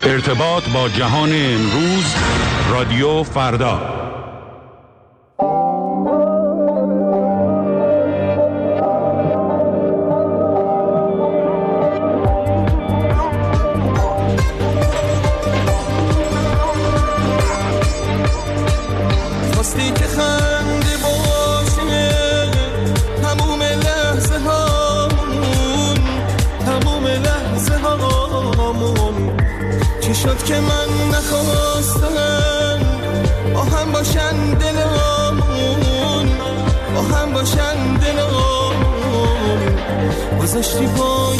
ارتباط با جهان امروز، رادیو فردا. خواستی که خنده باشه تموم لحظه هامون، تموم لحظه هامون. چی شد که من نخواستم با هم باشن دلامون، با هم باشن دلامون. گذاشتی پای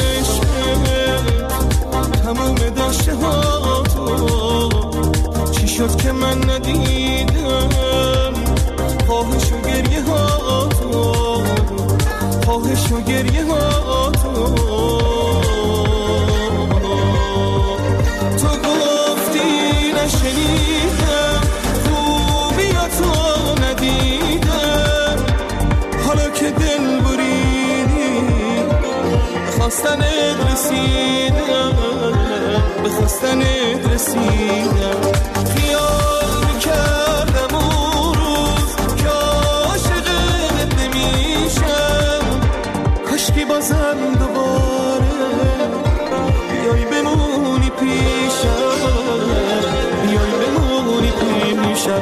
تموم داشته ها تو. چی شد که من ندیدم خواهش و گریه ها تو، خواهش و گریه ها تو. تو گفتی نشنیدم، خوبی تو ندیدم. حالا که دل بریدی خواستنت رسیدم، به خواستنت رسیدم. خیال میکردم اون روز که عاشقت نمیشم. کاشکی بازم دوباره بیای بمونی پیشم، بیای بمونی پیشم.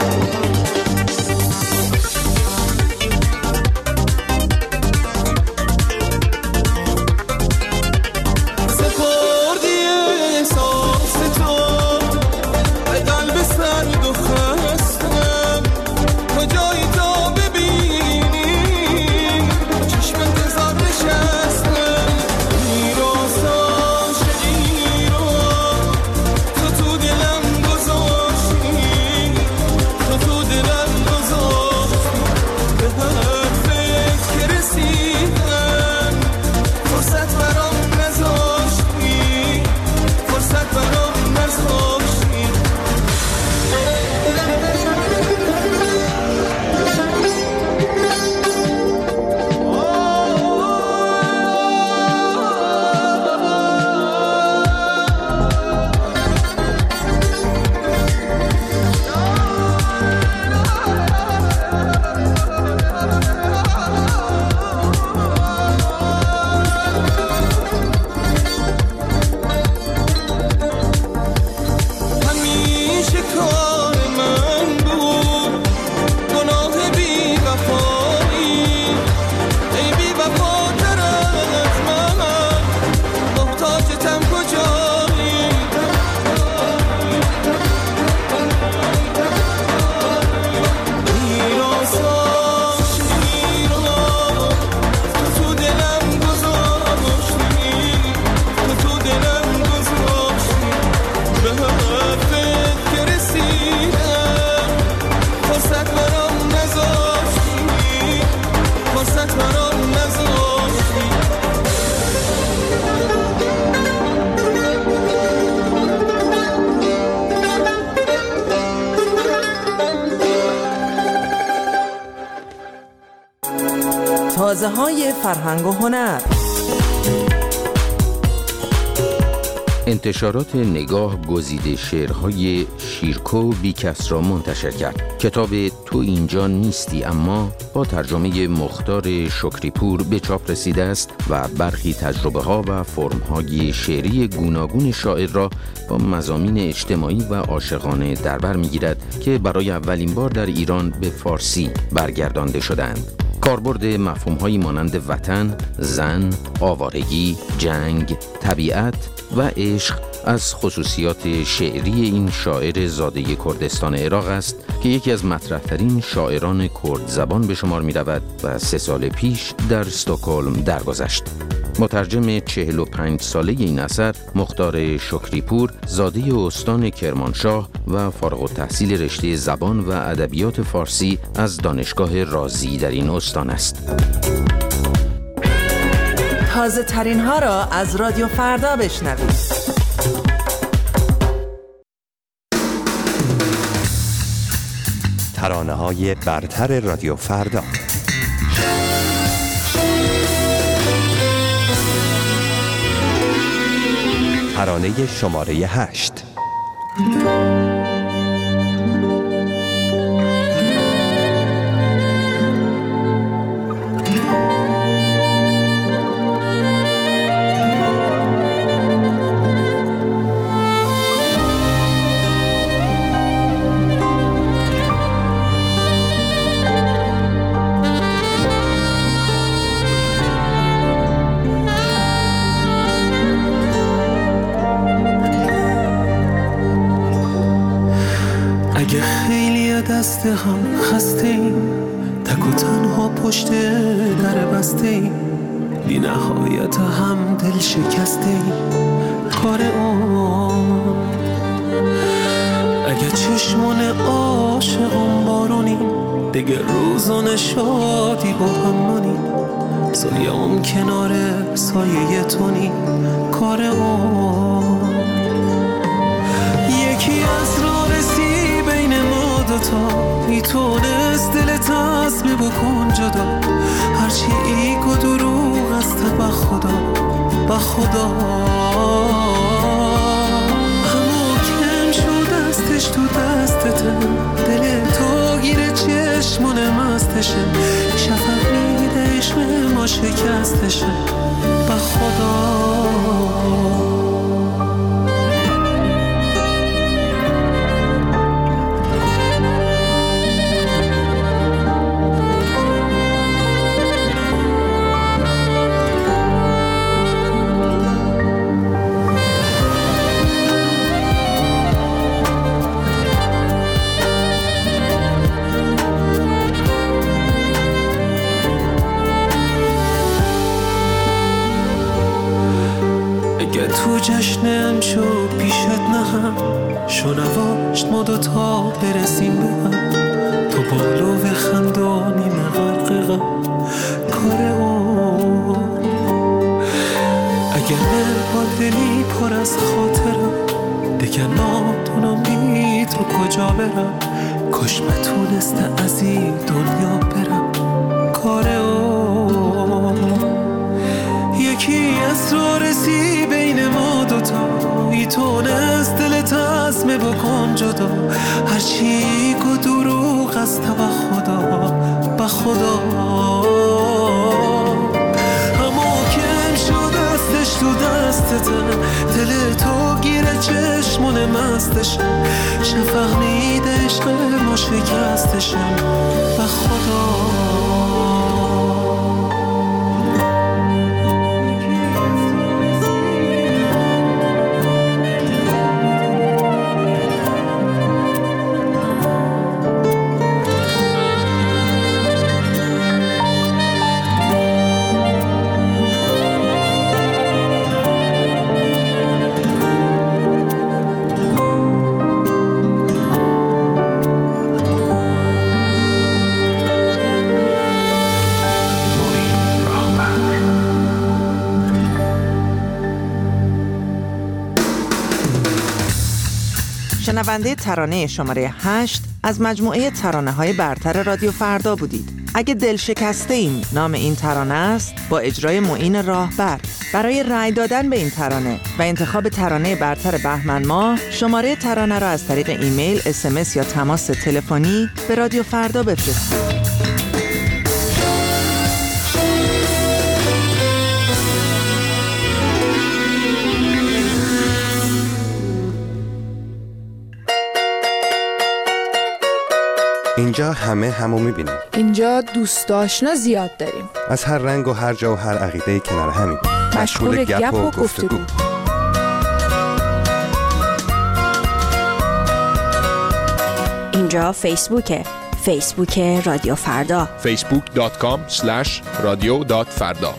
تازه‌های فرهنگ و هنر. انتشارات نگاه گزیده شعرهای شیرکو بیکس را منتشر کرد. کتاب تو اینجا نیستی اما با ترجمه مختار شکریپور به چاپ رسیده است و برخی تجربه ها و فرم های شعری گوناگون شاعر را با مضامین اجتماعی و عاشقانه در بر می‌گیرد که برای اولین بار در ایران به فارسی برگردانده شدند. کاربرد مفهوم‌هایی مانند وطن، زن، آوارگی، جنگ، طبیعت و عشق از خصوصیات شعری این شاعر زاده کردستان عراق است که یکی از مطرح‌ترین شاعران کرد زبان به شمار می‌رود و 3 سال پیش در استکهلم درگذشت. مترجم 45 ساله این اثر مختار شکریپور، زاده استان کرمانشاه و فارغ التحصیل رشته زبان و ادبیات فارسی از دانشگاه رازی در این استان است. تازه ترین ها را از رادیو فردا بشنوید. ترانه‌های برتر رادیو فردا. ترانه شماره 8. اگه خیلی دست هم خسته ایم، تک و تنها پشت در بسته ایم، بی نهایت هم دل شکسته ایم، کار اون. اگه چشمون عاشقون بارونیم، دیگه روزان شادی با هم مانیم، سایه اون کنار سایه تونیم، کار اون. یکی از راه رسی بین ما دوتا، میتونست دلت عزم بکن جدا، هرچی ایگ و دروغ است به خدا همو کم شد دستش تو دستته، دل تو گیره چشمون مستشه، شفق میده عشق ما شکستشه، به خدا. تو جشنم شو پیشت نهم، شنواشت ما دوتا برسیم به هم، تو بالو و خندانیم غرق غم، کار اون. اگر با دلی پر از خاطرم، دیگه نادونم بید رو کجا برم، کاش بتونسته از این دنیا برم، کار اون. یکی از راه رسی بین ما دوتا، میتونست دلت عزم بکن جدا، هرچی که دروغ است به خدا همو کم شد دستش تو دستته، دل تو گیره چشمون مستشه، شفق میده عشق ما شکستشه، به خدا. شنونده ترانه شماره 8 از مجموعه ترانه‌های برتر رادیو فردا بودید. اگه دل شکسته ایم نام این ترانه است، با اجرای معین راهبر. برای رأی دادن به این ترانه و انتخاب ترانه برتر بهمن ماه، شماره ترانه را از طریق ایمیل، SMS یا تماس تلفنی به رادیو فردا بفرستید. اینجا همه همو میبینیم. اینجا دوست آشنا زیاد داریم. از هر رنگ و هر جا و هر عقیده کنار همیم. مشغول گپ و گفتگو. اینجا فیسبوک رادیو فردا. facebook.com/radio.farda.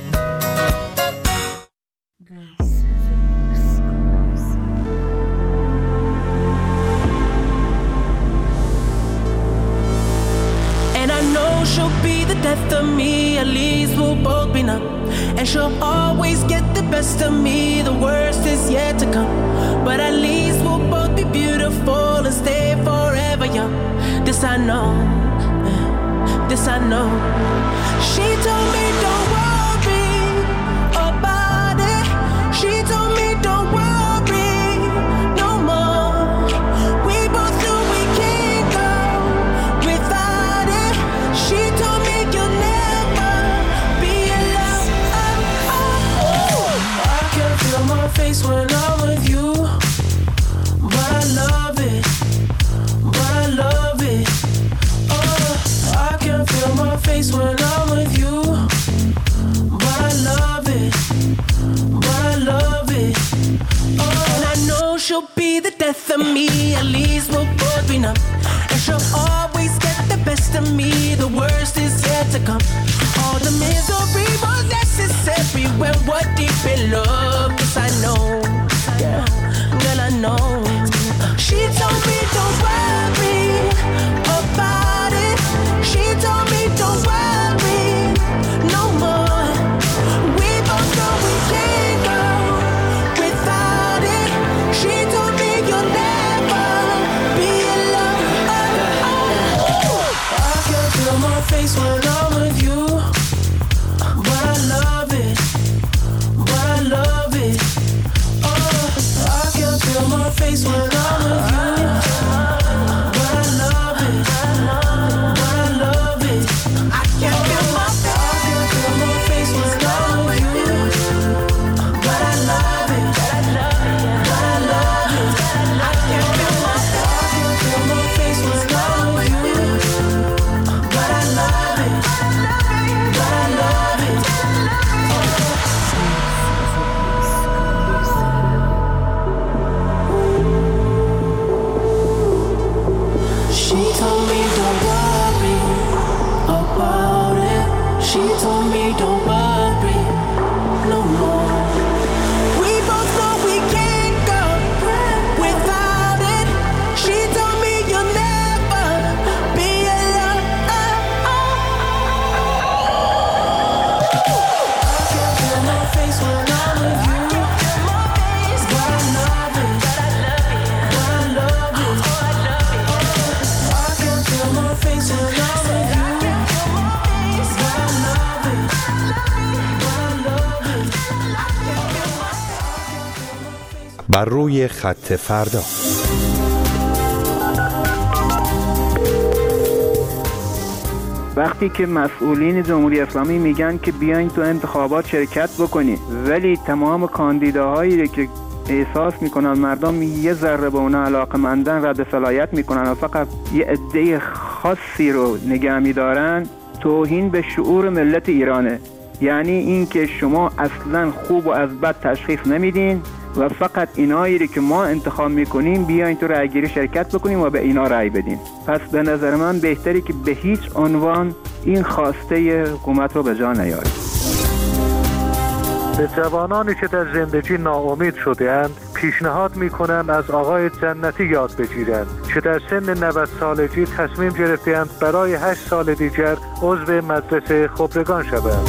She'll be the death of me, at least we'll both be numb. And she'll always get the best of me, the worst is yet to come. But at least we'll both be beautiful and stay forever young. This I know, this I know. She told me don't worry about it. She told me don't worry face when I'm with you, but I love it, but I love it. Oh, I can feel my face when I'm with you, but I love it, but I love it. Oh, and I know she'll be the death of me, at least we'll both be numb. And she'll always get the best of me, the worst is yet to come. All the misery was necessary when we're deep in love. Yes, I know, yeah, girl, I know. She told me don't worry about it. She told me don't worry no more. We both know we can't go without it. She told me you'll never be alone. I can feel my face when I'm with you, but I love it, but I love it. Oh, I can feel my face when I'm with you, but I love it, but I love it. I can feel my face when I'm with you, but I love it, but I love it. I can feel my face when I'm with you, but I love it, but I love it. She told me don't worry about it. She told me don't worry no more. We both know we can't go without it. She told me you'll never be alone. I can feel my face when I'm with you, but I love it, but I love it. I can feel my face when I'm with you, but I love it, but I love it. بر روی خط فردا. وقتی که مسئولین جمهوری اسلامی میگن که بیاین تو انتخابات شرکت بکنید، ولی تمام کاندیداهایی که احساس میکنن مردم یه ذره به اونا علاقه‌مندن رد صلاحیت میکنن و فقط یه عده خاصی رو نگه میدارن، توهین به شعور ملت ایرانه. یعنی این که شما اصلا خوب و از بد تشخیص نمیدین و فقط اینایی که ما انتخاب میکنیم بیاین تو رأیگیری شرکت بکنیم و به اینا رأی بدین. پس به نظر من بهتری که به هیچ عنوان این خواسته حکومت رو به جا نیاریم. به جوانانی که در زندگی ناامید شده‌اند پیشنهاد می‌کنم از آقای جنتی یاد بگیرند که در سن 90 سالگی تصمیم گرفته‌اند برای 8 سال دیگر عضو مجلس خبرگان شوند.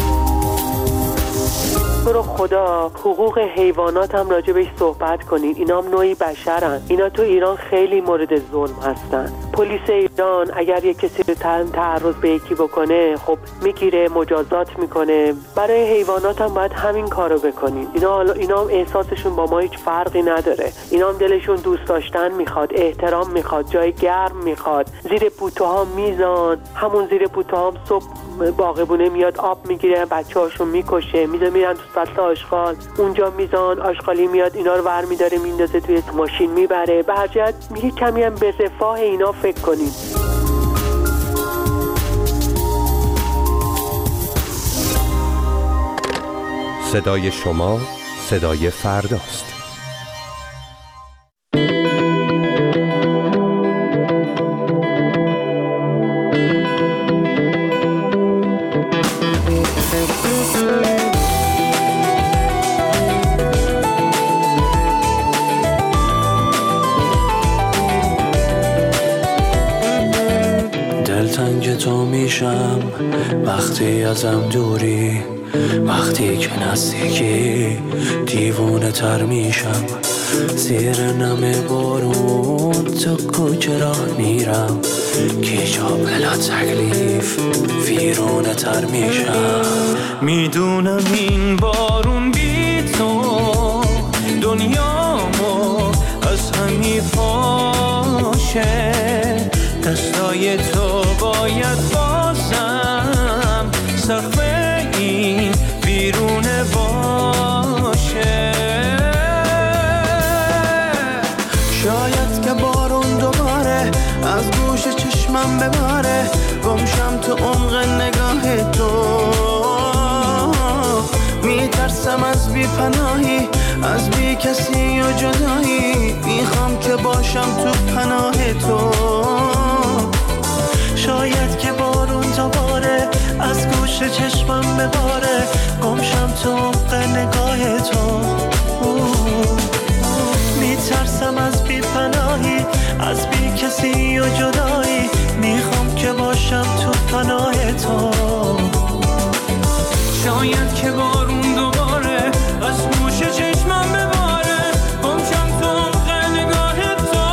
تو رو خدا حقوق حیوانات هم راجع بهش صحبت کنید. اینا هم نوعی بشرن. اینا تو ایران خیلی مورد ظلم هستن. پلیس ایران اگر یک کسی رو تعرض به یکی بکنه خب میگیره، مجازات میکنه. برای حیوانات هم باید همین کارو بکنین. اینا هم احساسشون با ما هیچ فرقی نداره. اینا هم دلشون دوست داشتن میخواد، احترام میخواد، جای گرم میخواد. زیر بوته‌ها میزان، همون زیر بوته‌ها هم صبح باغبونه میاد آب میگیره، بچه‌هاشون میکشه، میرن تو فصل آشغال، اونجا میزان آشغالی میاد اینا رو برمی‌داره میندازه توی ماشین میبره. به هر جهت میگه کمی هم به رفاه اینا فکر کنید. صدای شما صدای فرداست. دلتنگ تو میشم وقتی ازم دوری، وقتی که نزدیکی دیوونه تر میشم. زیر نم بارون تو کوچه راه میرم، کجا بلا تکلیف ویرونه تر میشم. میدونم این بارون بی تو دنیامو از هم میپاشه، دستای تو باید بازم سقف این بیرونه باشه. از گوش چشمم بباره، گمشم تو عمق نگاه تو. میترسم از بی پناهی، از بی کسی و جدایی، میخوام که باشم تو پناه تو. شاید که بارون دوباره از گوش چشمم بباره، گمشم تو عمق نگاه تو. میترسم از بی پناهی، از بی کسی و جدایی، میخوام که باشم تو پناه تو. شاید که بارون دوباره از گوش چشمم بباره، گمشم تو عمق نگاه تو.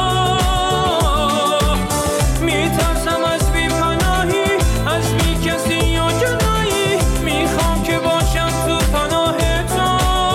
میترسم از بی پناهی، از بی کسی و جدایی، میخوام که باشم تو پناه تو.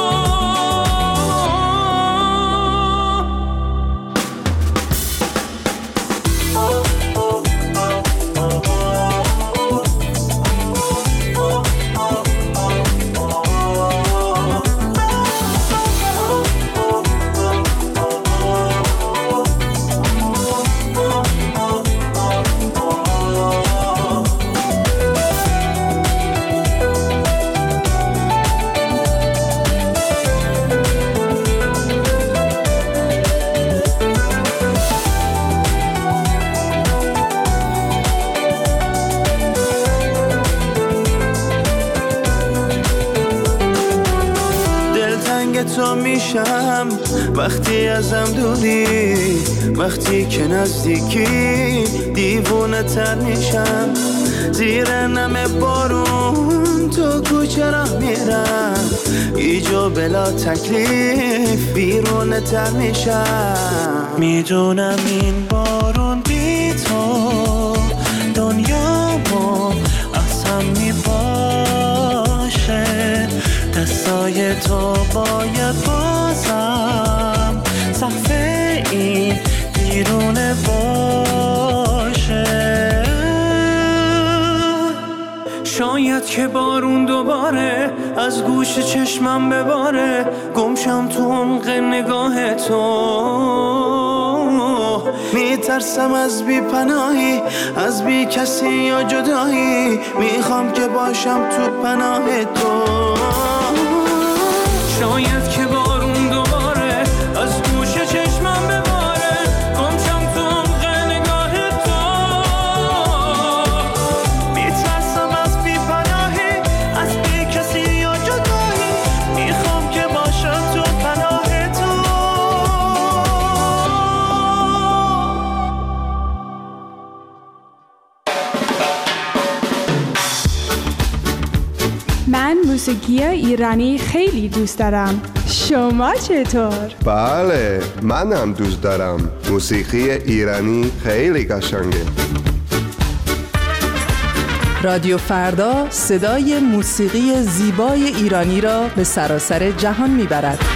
تو میشم وقتی ازم دوری، وقتی که نزدیکی دیوونه تر میشم. زیر نم بارون تو کوچه راه میرم، ایجا بلا تکلیف بیرونه تر میشم. میدونم این بارون بی تو دنیامو اصلا میباشه، دستای تو باید بازم سقف این بیرونه باشه. شاید که بارون دوباره از گوش چشمم بباره، گمشم تو عمق نگاه تو. میترسم از بی پناهی، از بی کسی یا جدایی، میخوام که باشم تو پناه تو. شاید که بارون دوباره از گوش چشمم بباره، گمشم تو عمق نگاه تو. میترسم از بی پناهی، از بی کسی یا جدایی، میخوام که باشم تو پناه تو. من موسیقی ایرانی خیلی دوست دارم. شما چطور؟ بله، منم دوست دارم. موسیقی ایرانی خیلی قشنگه. رادیو فردا صدای موسیقی زیبای ایرانی را به سراسر جهان میبرد.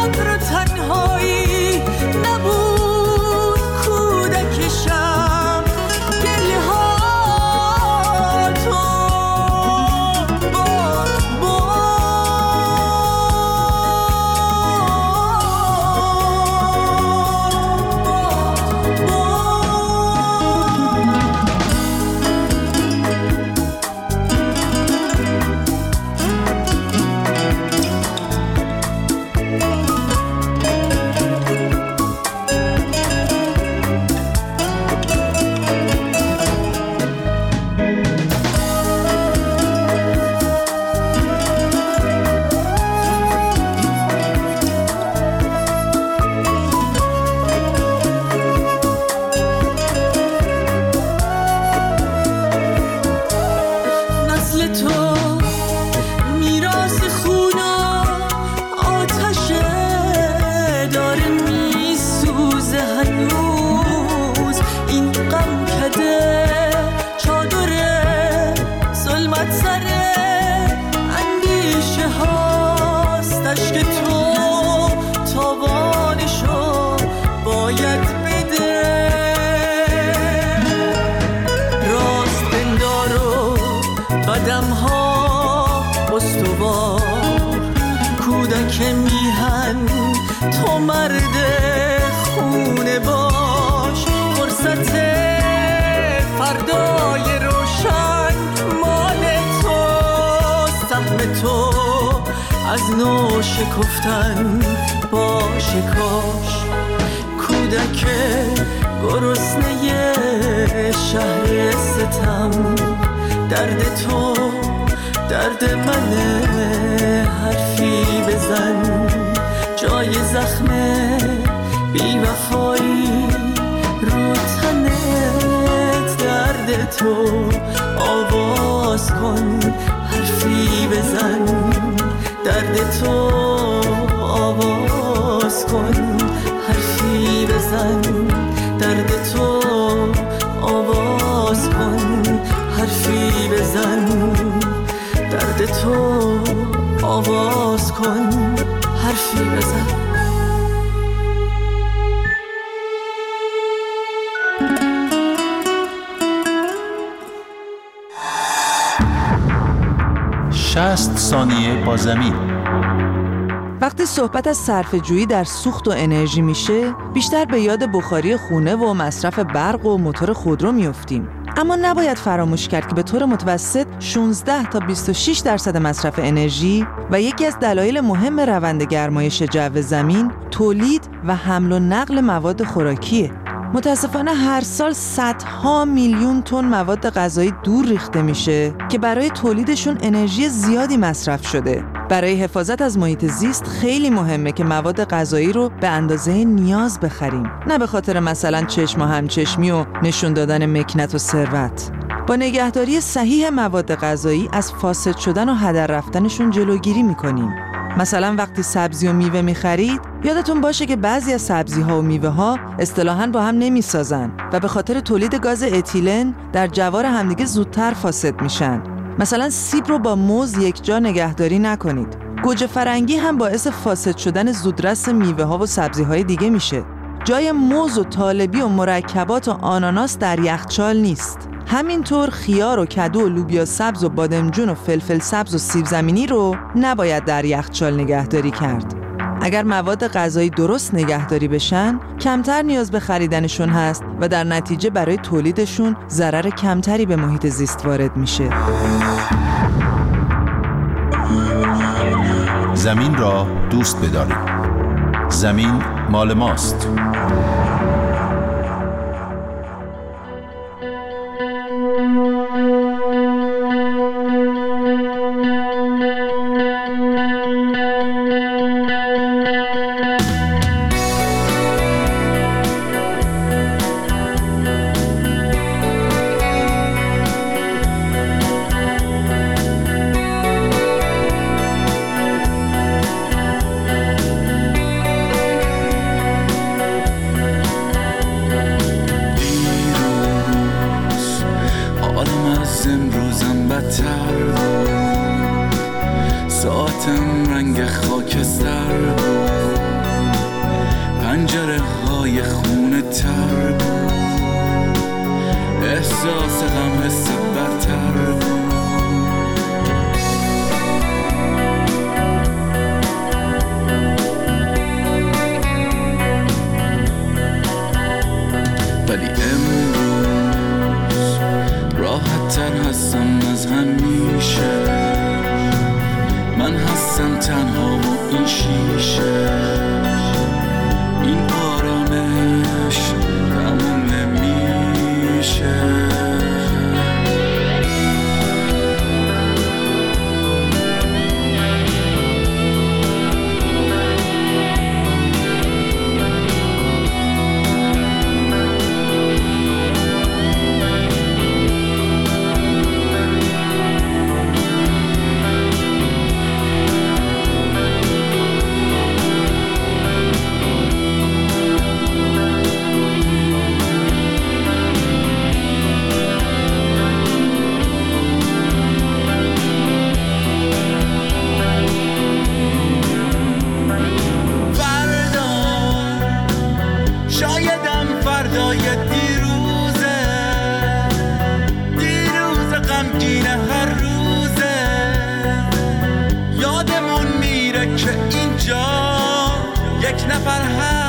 تنهایی نبود کودکشم مرد خونه باش، فرصت فردای روشن مال تو، سهم تو از نو شکفتن باشه کاش. کودک گرسنه شهر ستم، درد تو درد منه، حرفی بزن جای زخم بی وفایی رو تنت، درد تو آواز کن حرفی بزن، درد تو آواز کن حرفی بزن، درد تو آواز کن حرفی بزن، درد تو آواز کن حرفی بزن. شصت ثانیه با زمین. وقتی صحبت از صرفه‌جویی در سوخت و انرژی میشه، بیشتر به یاد بخاری خونه و مصرف برق و موتور خودرو میافتیم. اما نباید فراموش کرد که به طور متوسط 16 تا 26% مصرف انرژی و یکی از دلایل مهم روند گرمایش جو زمین تولید و حمل و نقل مواد خوراکیه. متاسفانه هر سال صدها میلیون تن مواد غذایی دور ریخته میشه که برای تولیدشون انرژی زیادی مصرف شده. برای حفاظت از محیط زیست خیلی مهمه که مواد غذایی رو به اندازه نیاز بخریم، نه به خاطر مثلا چشم و همچشمی و نشون دادن مکنت و ثروت. با نگهداری صحیح مواد غذایی از فاسد شدن و هدر رفتنشون جلوگیری میکنیم. مثلا وقتی سبزی و میوه میخرید، یادتون باشه که بعضی از سبزی‌ها و میوه‌ها اصطلاحاً با هم نمیسازن و به خاطر تولید گاز اتیلن در جوار همدیگه زودتر فاسد میشن. مثلا سیب رو با موز یک جا نگهداری نکنید. گوجه فرنگی هم باعث فاسد شدن زودرس میوه‌ها و سبزی‌های دیگه میشه. جای موز و طالبی و مرکبات و آناناس در یخچال نیست. همینطور خیار و کدو و لوبیا سبز و بادمجون و فلفل سبز و سیب زمینی رو نباید در یخچال نگهداری کرد. اگر مواد غذایی درست نگهداری بشن، کمتر نیاز به خریدنشون هست و در نتیجه برای تولیدشون ضرر کمتری به محیط زیست وارد میشه. زمین را دوست بدارید. زمین مال ماست. ساعتم رنگ خاکستر، پنجره های خونه تر، احساس غم حس برتر. ولی امروز راحت تر هستم از همیشه، من هستم تنها و این شیشه، این آرامش تموم نمیشه. یک نفر هست